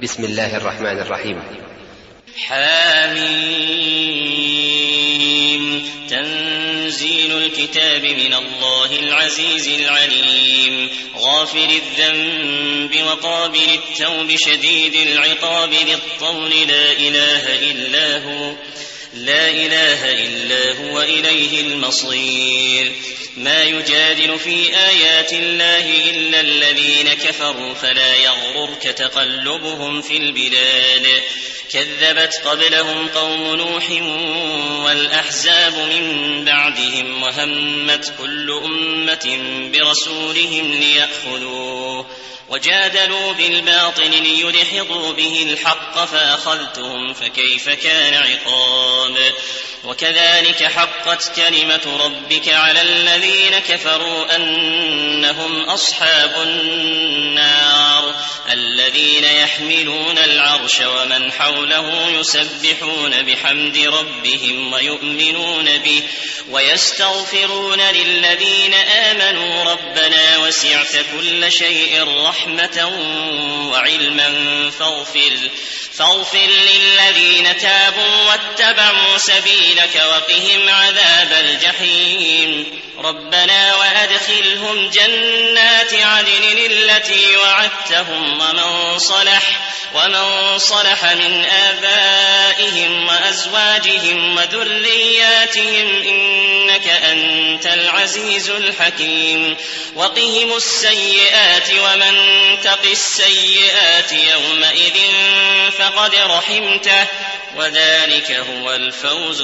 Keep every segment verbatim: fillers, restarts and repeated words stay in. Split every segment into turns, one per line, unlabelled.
بسم الله الرحمن الرحيم.
حاميم. تنزيل الكتاب من الله العزيز العليم، غافر الذنب وقابل التوب شديد العقاب ذي الطول، لا إله إلا هو لا إله إلا هو إليه المصير. ما يجادل في آيات الله إلا الذين كفروا، فلا يغررك تقلبهم في البلاد. كذبت قبلهم قوم نوح والأحزاب من بعدهم، وهمت كل أمة برسولهم ليأخذوه، وجادلوا بالباطل ليدحضوا به الحق فأخذتهم، فكيف كان عقاب. وكذلك حقت كلمة ربك على الذين كفروا أنهم أصحاب النار، الذين يحملون العرش ومن حوله يسبحون بحمد ربهم ويؤمنون به ويستغفرون للذين آمنوا ربنا وسعت كل شيء رحمة وعلما فاغفر, فاغفر للذين تابوا واتبعوا سبيلك وقهم عذاب الجحيم. ربنا وأدخلهم جنات عدن التي وعدتهم ومن صلح ومن صلح من آبائهم وأزواجهم وذرياتهم إنك أنت العزيز الحكيم. وقهم السيئات ومن تق السيئات يومئذ فقد رحمته، وذلك هو الفوز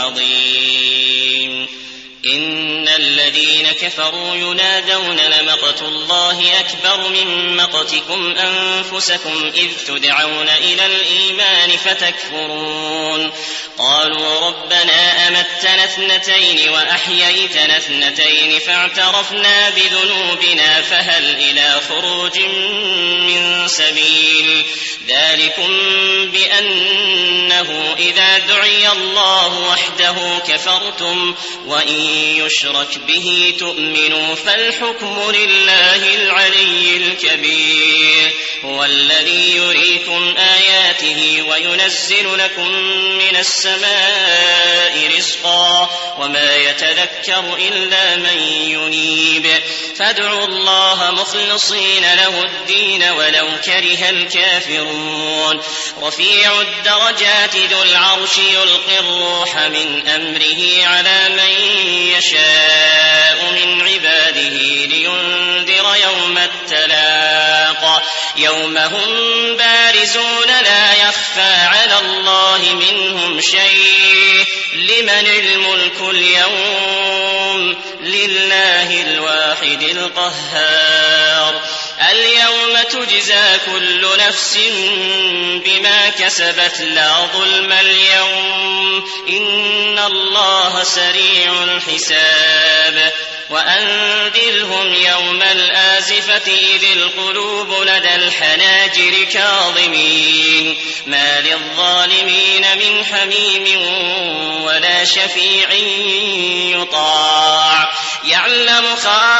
العظيم. إن الذين كفروا ينادون لمقت الله أكبر من مقتكم أنفسكم إذ تدعون إلى الإيمان فتكفرون. قالوا ربنا أمتنا اثنتين وأحييتنا اثنتين فاعترفنا بذنوبنا فهل إلى خروج من سبيل. ذلكم بأنه إذا دعي الله وحده كفرتم، وإن يشرك به تؤمنوا فالحكم لله العلي الكبير. هو الذي يريكم آياته وينزل لكم من السماء رزقا، وما يتذكر إلا من ينيب. فادعوا الله مخلصين له الدين ولو كره الكافرون. رفيع الدرجات ذو العرش يلقي الروح من أمره على من يشاء من عباده لينذر يوم التلاق، يوم هم بارزون لا يخفى على الله منهم شيء. لمن الملك اليوم؟ لله الواحد القهار. اليوم تجزى كل نفس بما كسبت لا ظلم اليوم، إن الله سريع الحساب. وأنذرهم يوم الآزفة إذ القلوب لدى الحناجر كاظمين، ما للظالمين من حميم ولا شفيع يطاع. يعلم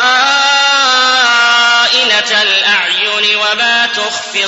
خائنة الأعين وما تخفي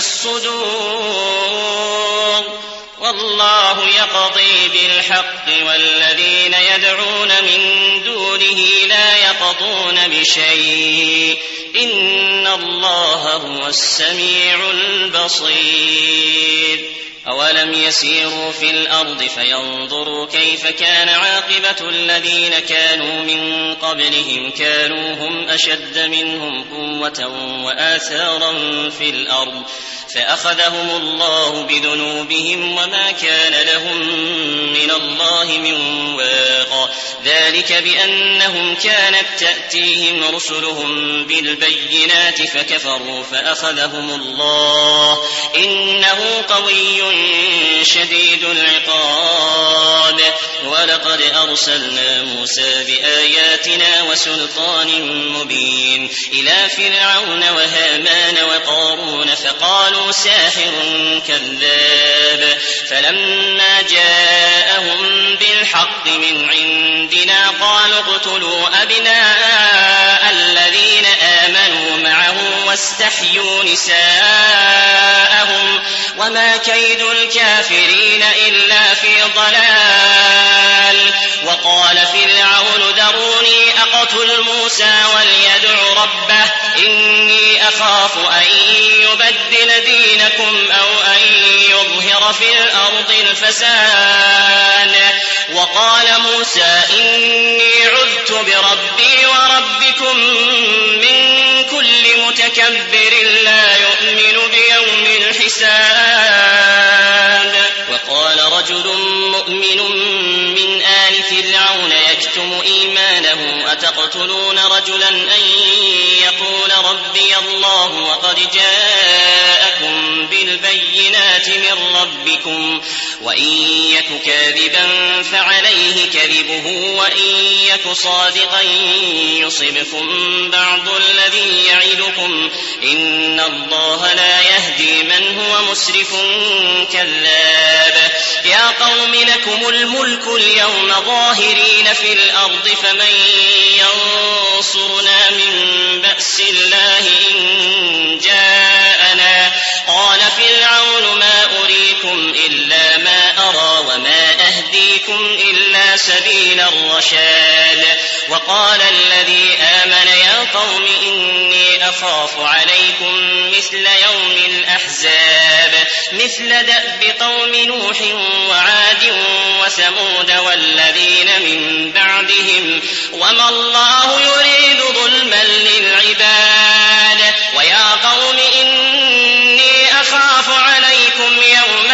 الصدور، والله يقضي بالحق والذين يدعون من دونه لا يقضون بشيء، إن الله هو السميع البصير. أولم يسيروا في الأرض فينظروا كيف كان عاقبة الذين كانوا من قبلهم، كانوا هم أشد منهم قوة وآثارا في الأرض فأخذهم الله بذنوبهم وما كان لهم من الله من واق. ذلك بأنهم كانت تأتيهم رسلهم بالبينات فكفروا فأخذهم الله، إنه قوي شديد العقاب. ولقد أرسلنا موسى بآياتنا وسلطان مبين إلى فرعون وهامان وقارون فقالوا ساحر كذاب. فلما جاءهم بالحق من عندنا قالوا اقتلوا أبناء الذين آمنوا معه واستحيوا نساءهم وما كيد الكافرين إلا في ضلال. وقال فرعون ذروني أقتل موسى وليدع ربه إني أخاف أن يبدل دينكم أو أن يظهر في الأرض الفساد. وقال موسى إني عذت بربي وربكم من كل متكبر لا يؤمن بيوم الحساب. وقال رجل مؤمن من آل فرعون يكتم إيمانه أتقتلون رجلا أن يقول ربي الله وقد جاءكم بالبينات من ربكم وإن يك كاذبا فعليه كذبه وإن يك صادقا يصبكم بعض الذي يعدكم إن الله لا يهدي من هو مسرف كذاب. يا قوم لكم الملك اليوم ظاهرين في الأرض فمن ينصرنا من بأس الله إن جاءنا. قال فرعون ما أريكم إلا ما أرى وما أهديكم إلا سبيل الرشاد. وقال الذي آمن يا قوم إني أخاف عليكم مثل يوم الأحزاب مثل دأب قوم نوح وعاد وثمود والذين من بعدهم وما الله يريد ظلما للعباد. ويا قوم إني أخاف عليكم يوم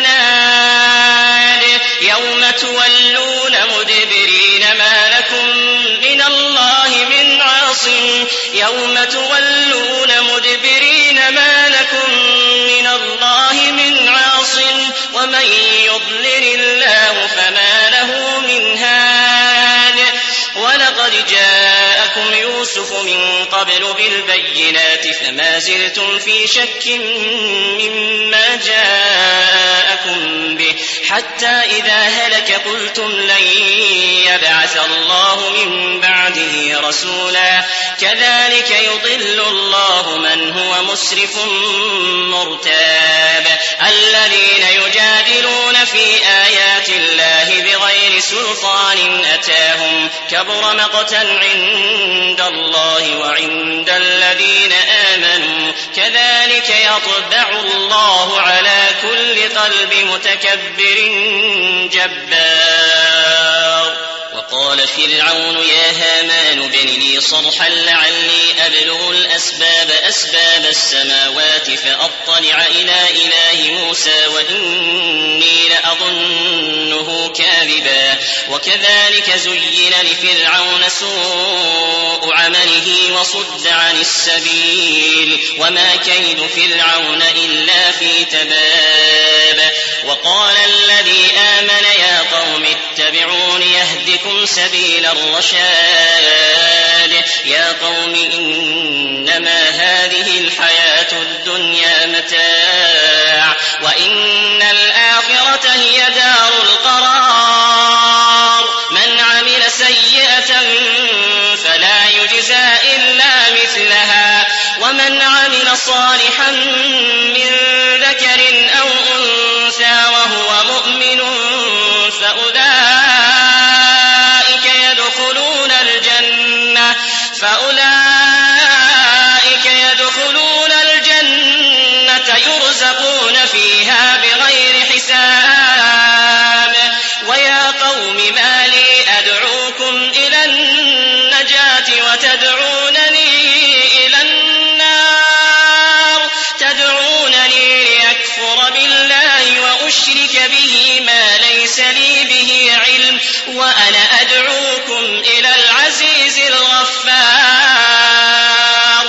التناد يوم تولون مدبرين ما لكم من الله من عاصم يوم تولون مدبرين ما لكم من الله من عاصم ومن يضلل الله فما له من هاد. ولقد جاءكم يوسف من قبل بالبينات فما زلتم في شك مما جاءكم به حتى إذا هلك قلتم لن يبعث الله من بعده رسولا كذلك يضل الله من هو مسرف مرتاب. الذين يجادلون في آيات الله بغير سلطان أتاهم كبر مقتا عند الله وعند الذين آمنوا كذلك يطبع الله على كل قلب متكبر جبار. وقال فرعون يا هامان ابن لي صرحا لعلي أبلغ الأسباب أسباب السماوات فأطلع إلى إله موسى وإني لأظنه كاذبا. وكذلك زين لفرعون سوء عمله وصد عن السبيل وما كيد فرعون إلا في تباب. وقال الذي آمن يا قوم اتبعون يهدكم سبيل الرشاد. يا قوم إنما هذه الحياة الدنيا متاع وإن الآخرة هي دار القرار. من عمل سيئة فلا يجزى إلا مثلها ومن عمل صالحا من ذكر أو أنثى وهو مؤمن فأولئك يدخلون الجنة فأولئك يدخلون الجنة يرزقون فيها بغير حساب. ويا قوم ما لي أدعوكم إلى النجاة وتدعونني إلى النار تدعونني ليكفر بالله وأشرك به ما ليس لي به علم وأنا أدعوكم إلى العزيز الغفار.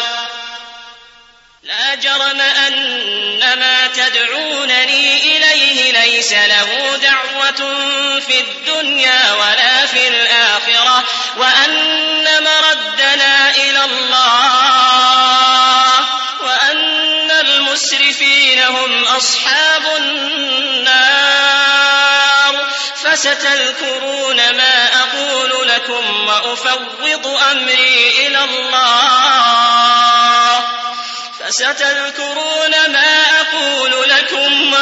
لا جرم أن ما تدعونني إليه ليس له دعوة في الدنيا ولا في الآخرة وأن مردنا إلى الله وأن المسرفين هم أصحاب النار. فستذكرون ما أقول لكم وأفوض أمري إلى الله فستذكرون ما أقول لكم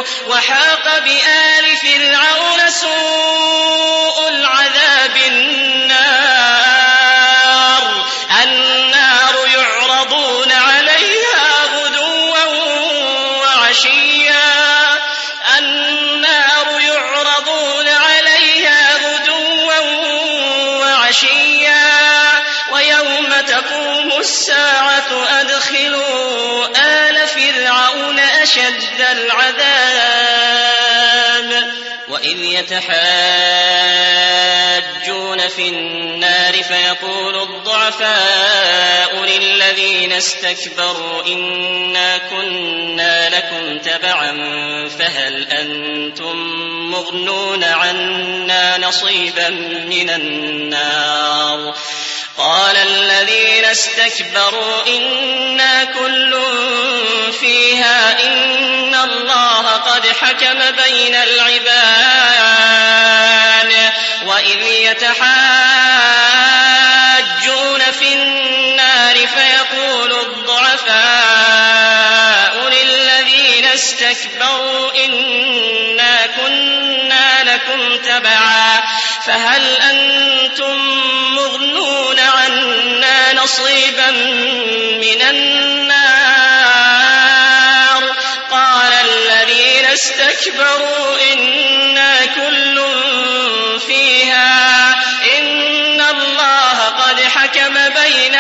وحاق بآل فرعون سوء العذاب النار النار يعرضون عليها غدوا وعشيا النار يعرضون عليها غدوا وعشيا ويوم تقوم الساعة أدخلوا آل فرعون أشد العذاب وإذ يتحاجون في النار فيقول الضعفاء للذين استكبروا إنا كنا لكم تبعا فهل أنتم مغنون عنا نصيبا من النار قال الذين استكبروا إنا كل فيها إن الله قد حكم بين العباد وإذ يتحاجون في النار فيقول الضعفاء للذين استكبروا إنا كنا لكم تبعا فهل أنتم مغنون عنا نصيبا من النار قال الذين استكبروا إنا كل فيها إن الله قد حكم بين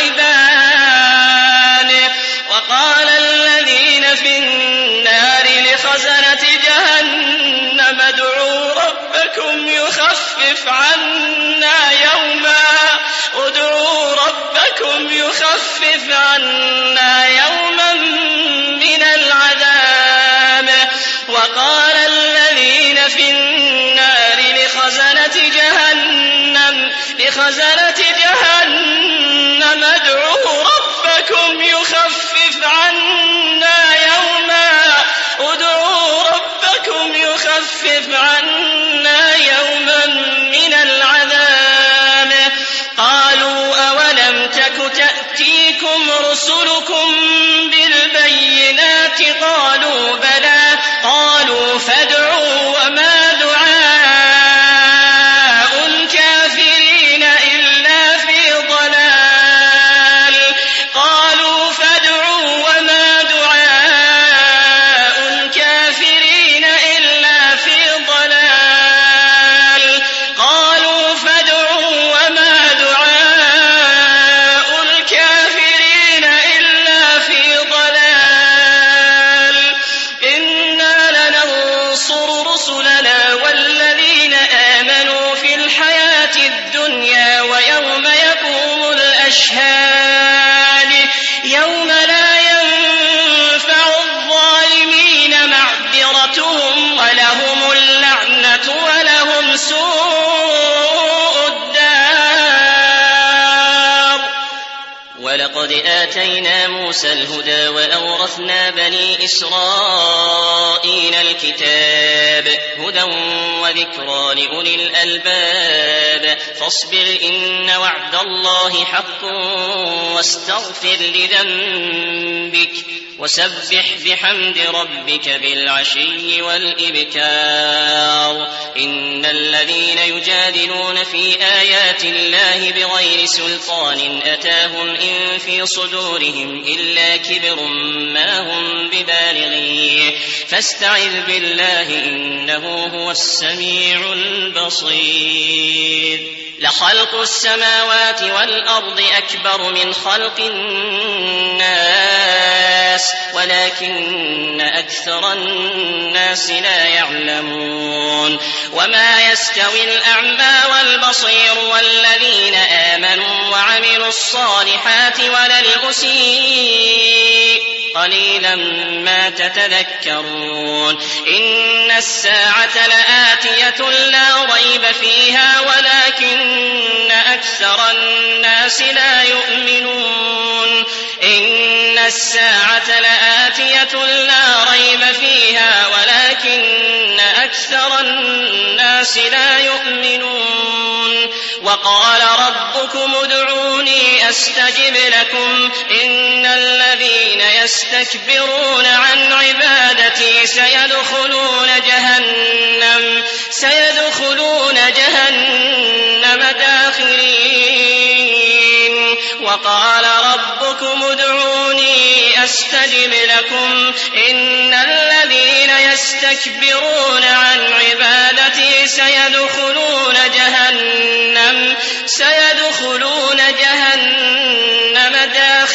العباد وقال الذين في النار لخزنة جهنم ادعوا ربكم يخفف عنا يوما ادعوا ربكم يخفف عنا يوما من العذاب وقال الذين في النار لخزنة جهنم لخزنة جهنم ادعوا ربكم يخفف عنا يوما ادعوا ربكم يخفف عنا يوما من العذاب قالوا أولم تك تأتيكم رسلكم بالبينات قالوا بلى قالوا فادعوا وما دعاء الكافرين إلا في ضلال قالوا فادعوا وما دعاء الكافرين إلا في ضلال قالوا فادعوا وما دعاء الكافرين إلا في ضلال إنا لننصر رسلنا والذين آمنوا في الحياة الدنيا ويوم يقوم الأشهاد يوم لا ينفع الظالمين معذرتهم ولهم اللعنة ولهم سوء الدار ولقد آتينا موسى الهدى وأورثنا بني إسرائيل الكتاب هدى وذكرى لأولي الألباب فاصبر إن وعد الله حق واستغفر لذنبك وسبح بحمد ربك بالعشي والإبكار إن الذين يجادلون في آيات الله بغير سلطان أتاهم إن في صدورهم إلا كبر ما هم ببالغيه فاستعذ بالله إنه هو السميع البصير لخلق السماوات والأرض أكبر من خلق الناس ولكن أكثر الناس لا يعلمون وما يستوي الأعمى والبصير والذين آمنوا وعملوا الصالحات ولا المسيء قليلا ما تتذكرون إن الساعة لآتية لا ريب فيها ولكن أكثر الناس لا يؤمنون إن الساعة لآتية لا ريب فيها ولكن أكثر الناس لا يؤمنون وقال ربكم ادعوني أستجب لكم إن الذين يستكبرون عن عبادتي سيدخلون يستجب لكم إن الذين يستكبرون عن عبادتي سيدخلون جهنم سيدخلون جهنم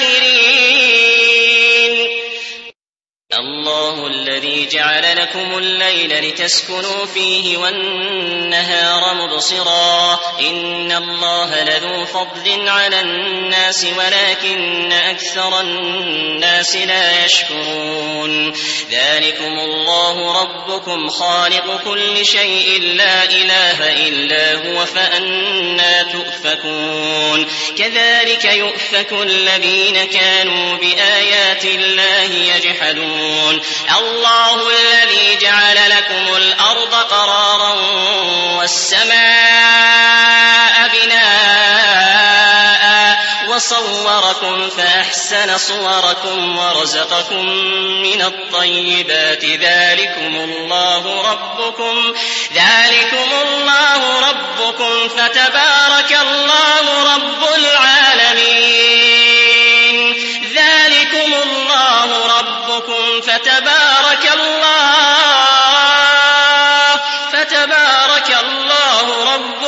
داخرين. الله الذي جعل لكم الليل لتسكنوا فيه والنهار مبصرا إن الله لذو فضل على الناس ولكن أكثر الناس لا يشكرون. ذلكم الله ربكم خالق كل شيء لا إله إلا هو فأنى تؤفكون. كذلك يؤفك الذين كانوا بآيات الله يجحدون. الله الذي جعل لكم الأرض قرارا والسماء بناء وصوركم فأحسن صوركم ورزقكم من الطيبات ذلكم الله ربكم ذلكم الله ربكم فتبارك الله رب العالمين. ذلكم الله ربكم فتبارك الله فتبارك الله رب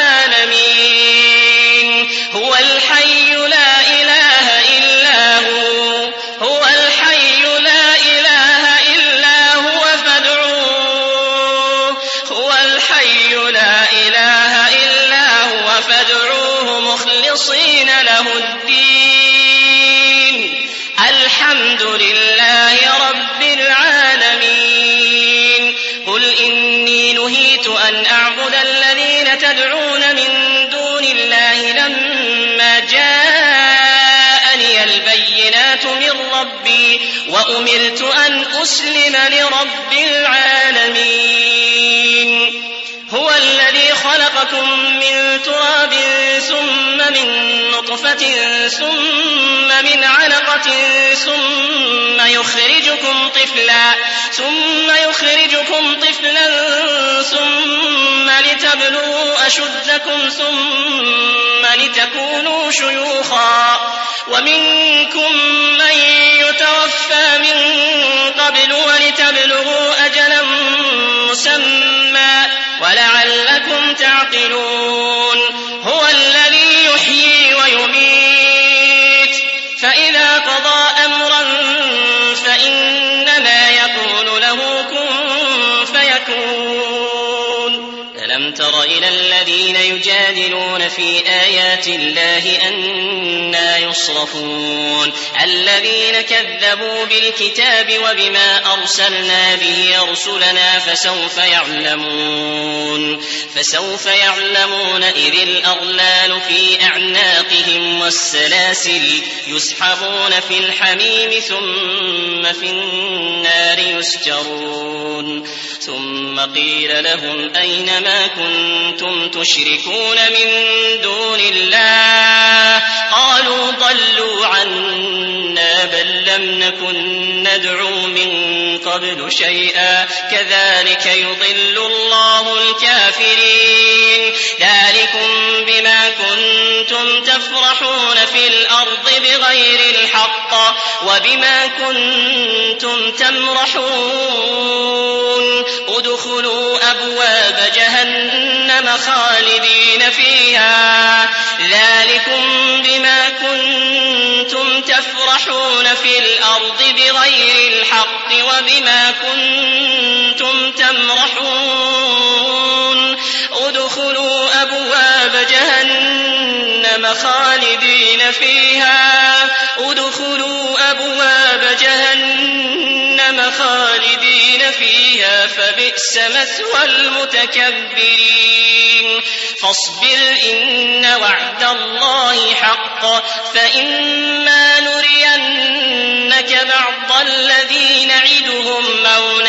العالمين. هو الحي لا إله إلا هو هو الحي لا إله إلا هو فادعوه هو الحي لا إله إلا هو فادعوه مخلصين له الدين الحمد لله رب العالمين. قل إني نهيت أن أعبد الذين تدعون من دون الله لما جاءني البينات من ربي وأمرت أن أسلم لرب العالمين. هو الذي خلقكم من تراب ثم من نطفة ثم من علقة ثم يخرجكم طفلا ثم يخرجكم طفلا ثم لتبلغوا أشدكم ثم لتكونوا شيوخا ومنكم من يتوفى من قبل ولتبلغوا أجلا مسمى ولعلكم تعقلون. هو الذي يحيي ويميت فإذا قضى أمرا فإنما يقول له كن فيكون. ألم تر إلى الذين يجادلون في آيات الله أنى يصرفون الذين كذبوا بالكتاب وبما أرسلنا به رسلنا فسوف يعلمون فسوف يعلمون إذ الأغلال في أعناقهم والسلاسل يسحبون في الحميم ثم في النار يسجرون. ثم قيل لهم أين ما كنتم تشركون من دون الله قالوا ضلوا عنا بل لم نكن ندعو من قبل شيئا كذلك يضل الله الكافرين. ذلكم بما كنتم تفرحون في الأرض بغير الحق وبما كنتم تمرحون. ادخلوا أبواب جهنم خالدين فيها ذلكم بما كنتم تفرحون في الأرض بغير الحق وبما كنتم تمرحون. ادخلوا أبواب جهنم خالدين فيها ادخلوا أبواب جهنم خالدين فيها فبئس مثوى المتكبرين. فاصبر إن وعد الله حق فإما نرينك بعض الذي نعدهم أو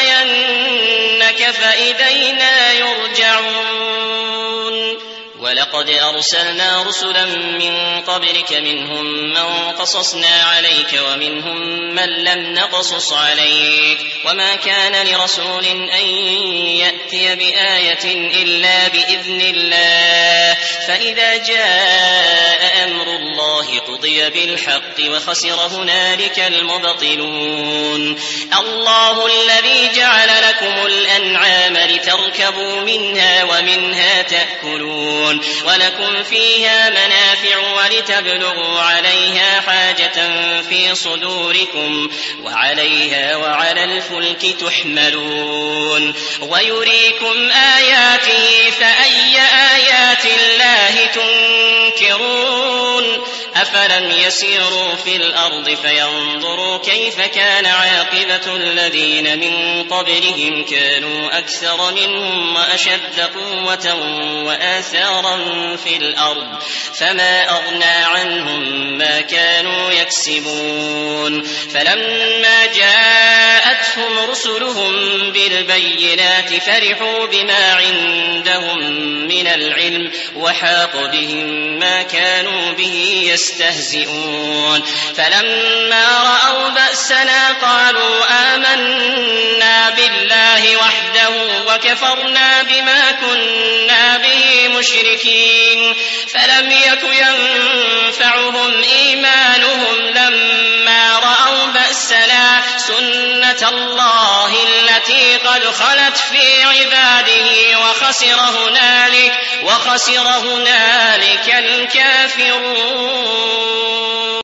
نتوفينك فإلينا يرجعون. ولقد ولقد أرسلنا رسلا من قبلك منهم من قصصنا عليك ومنهم من لم نقصص عليك وما كان لرسول أن يأتي بآية إلا بإذن الله فإذا جاء أمر الله قضي بالحق وخسر هنالك المبطلون الله الذي جعل لكم الأنعام لتركبوا منها ومنها تأكلون ولكم فيها منافع ولتبلغوا عليها حاجة في صدوركم وعليها وعلى الفلك تحملون ويريكم آياته فأي آيات الله تنكرون أفلم يسيروا في الأرض فينظروا كيف كان عاقبة الذين من قبلهم كانوا أكثر منهم وأشد قوة وآثارا في الأرض فما أغنى عنهم ما كانوا يكسبون فلما جاءتهم رسلهم بالبينات فرحوا بما عندهم من العلم وحاق بهم ما كانوا به يستهزئون فلما رأوا بأسنا قالوا آمنا بالله وحده وكفرنا بما كنا به مشركين فلم يك ينفعهم إيمانهم لما رأوا بأسنا سنة الله التي قد خلت في عباده وخسر هنالك وخسر هنالك الكافرون.